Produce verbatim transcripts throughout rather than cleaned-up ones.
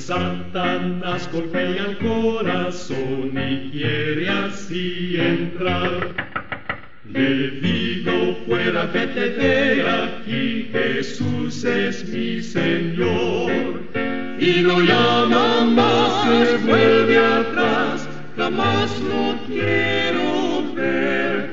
Satanás golpea el corazón y quiere así entrar. Le digo fuera, vete de aquí, Jesús es mi Señor. Y no llama más, se vuelve atrás, jamás lo quiero ver,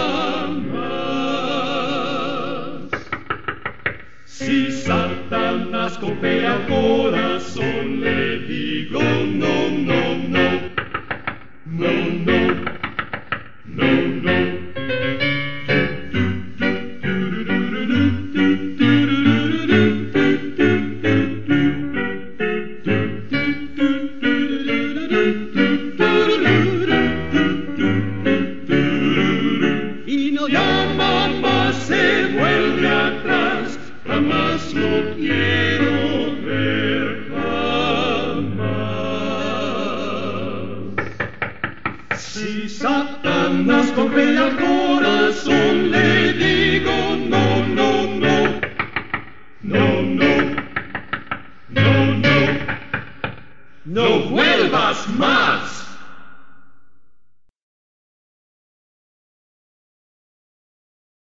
jamás. Si Satanás golpea el corazón, le digo no, no, no, no, no, no, no. Y no llama más, se vuelve atrás, jamás lo quiero ver, jamás. Si Satanás golpea el corazón, le digo no, no, no, no, no, no, no, no vuelvas más.